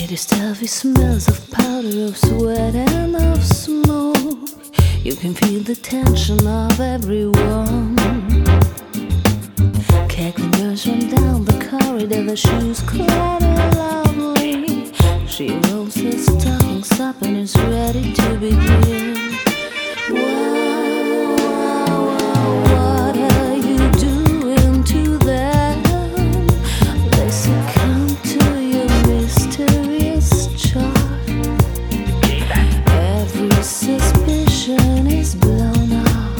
It stealthy smells of powder, of sweat and of smoke. You can feel the tension of everyone. Cackling girls run down the corridor, the shoes clatter loudly. She rolls her stockings up and is ready to begin. What are you doing to them? They succumb to your mysterious charm. Every suspicion is blown off,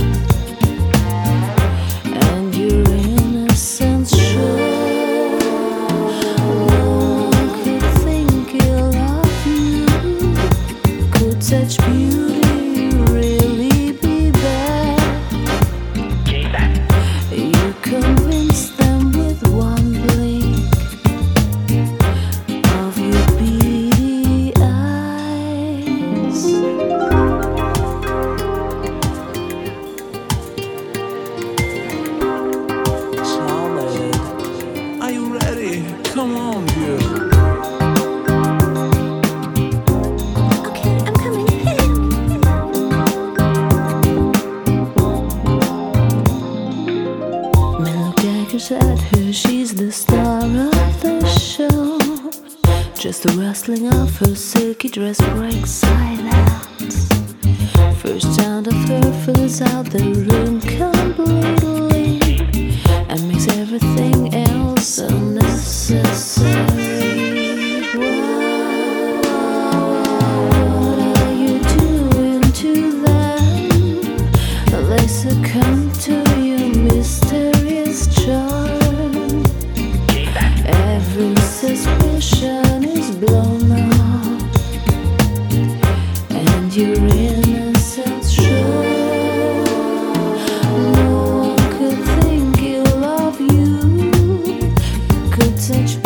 and your innocence shows. No one could think ill of you. Could such beauty really be bad? You convince them with one blink of your beady eyes. Solid. Are you ready? Come on, girl. Okay, I'm coming. Mellow daggers at her, she's the star of the show. Just the rustling of her silky dress breaks silence. First sound of her fills out the room completely and makes everything else unnecessary. What are you doing to them? They succumb to your mysterious charm. Every suspicion is blown off, and your innocence shows. No one could think ill of you. Could such